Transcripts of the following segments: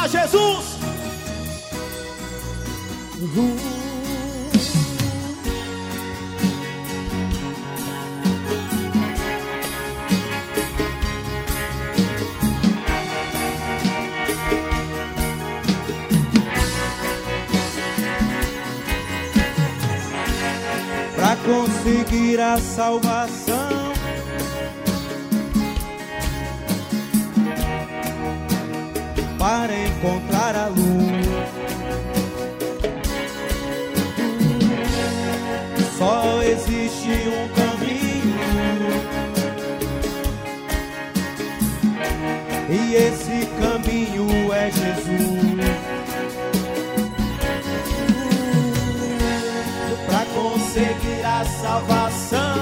pra Jesus. Pra conseguir a salvação, para encontrar a luz, só existe um caminho, e esse caminho é Jesus. Pra conseguir a salvação,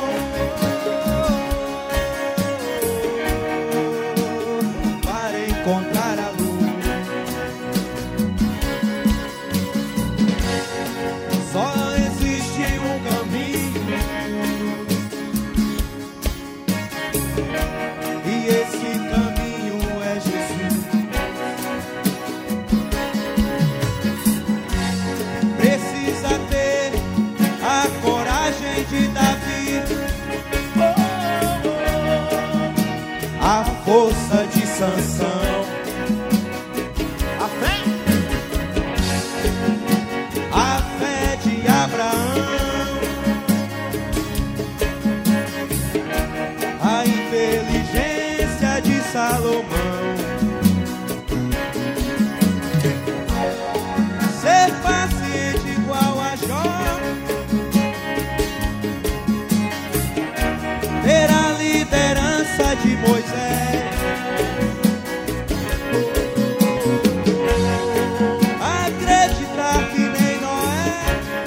para encontrar a luz, só existe um caminho, e esse caminho é Jesus. Precisa ter a coragem de Davi, a força de Sansão, A fé de Abraão, a inteligência de Salomão, ser paciente igual a Jó, ter a liderança de Moisés, acreditar que nem Noé,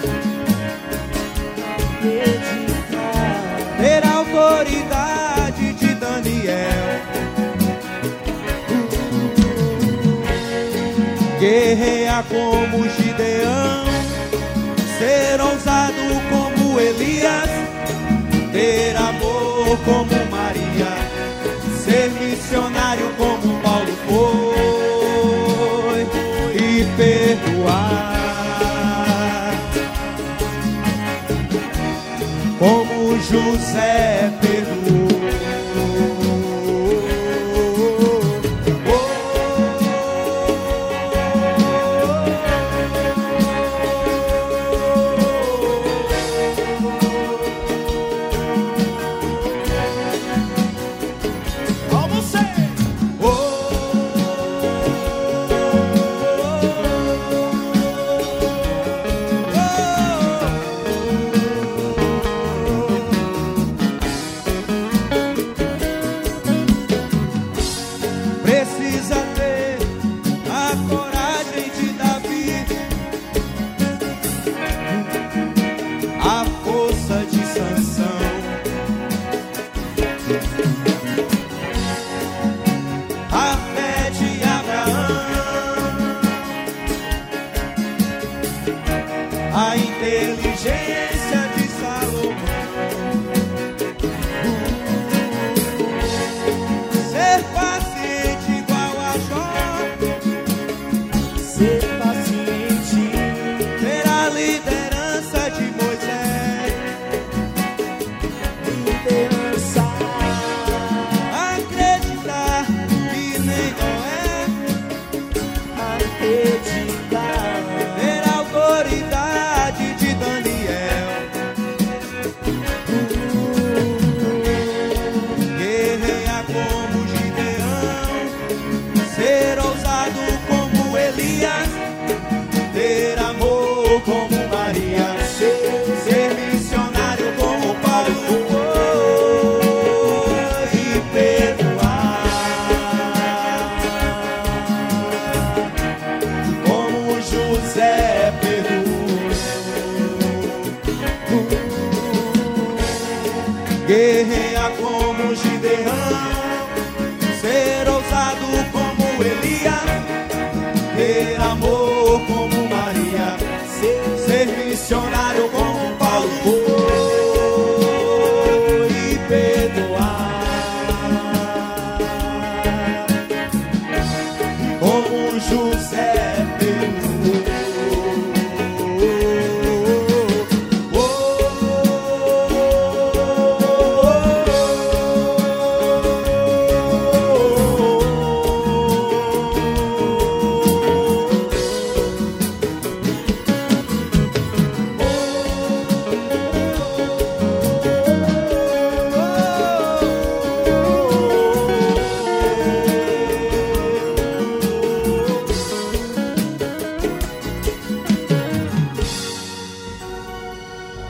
ter a autoridade de Daniel, guerrear como Gideão, ser ousado como Elias, ter amor como Maria, ser missionário como Paulo foi, e perdoar como José perdoou. Vamos ser. Precisa ter a coragem de Davi, a força de Sansão, a fé de Abraão, a inteligência de Salomão, ser paciente igual a Jó, Ser paciente, ter a liderança de Moisés, liderança, acreditar que nem Noé, acreditar, ter a autoridade de Daniel, guerrear como Gideão, ser ousado como Elias, ter amor como Maria, ser missionário como Paulo foi, e perdoar como José perdoou, guerrear como Gideão, ser ousado como Elias, ter amor